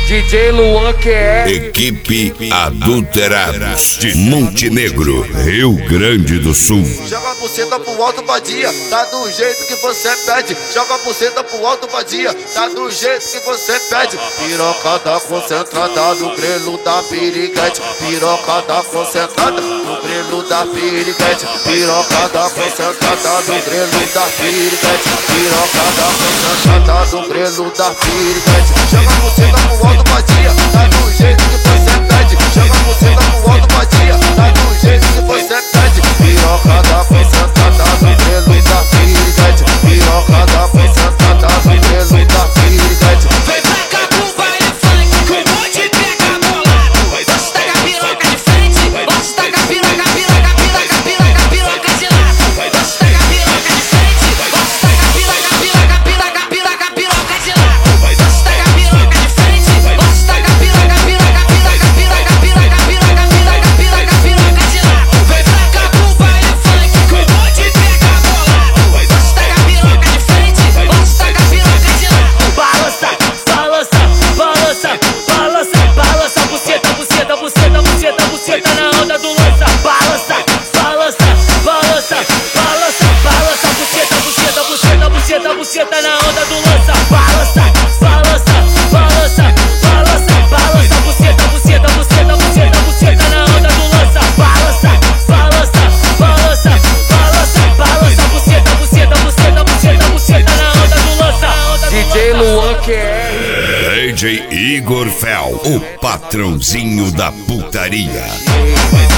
DJ Luan QR. Equipe Adulterados de Montenegro, Rio Grande do Sul. Joga a buceta pro alto, vadia, tá do jeito que você pede. Joga a buceta pro alto, vadia, tá do jeito que você pede. Piroca tá concentrada no grelo da piriguete. Piroca tá concentrada no grelo da piriguete. Piroca tá concentrada no grelo da piriguete. Piroca tá concentrada no grelo da piriguete. Joga a buceta pro alto, vadia, tá do jeito que você pede. Joga a buceta pro alto, vadia, tá do jeito que você pede. Piroca tá concentrada no grelo da piriguete. Piroca tá concentrada no grelo da piriguete. Vem pra cá pro baile funk, com um monte de pega bolado. Posso tacar piroca de frente, posso tacar piroca, piroca, piroca, piroca, piroca de lado. Posso tacar piroca de frente, posso tacar piroca, piroca, piroca, piroca, piroca de lado. Posso tacar piroca de frente, posso tacar piroca, piroca, piroca, piroca, piroca, piroca, piroca, piroca, piroca de lado. Vem pra cá pro baile funk, com um monte de pega bolado. Posso tacar piroca de frente, posso tacar piroca de lado. Balança, balança, balança, balança, balança, buceta, buceta, buceta, buceta, buceta na onda do lança. Balança, balança, balança, balança, balança, buceta, buceta, buceta, buceta, buceta na onda do lança. Balança, balança, balança, balança, balança, buceta, buceta, buceta, buceta, buceta na onda do lança. Balança, balança, balança, balança, balança, buceta, buceta, buceta, buceta, buceta na onda do lança. DJ Luan QR. DJ Igor Fel, o patrãozinho da putaria.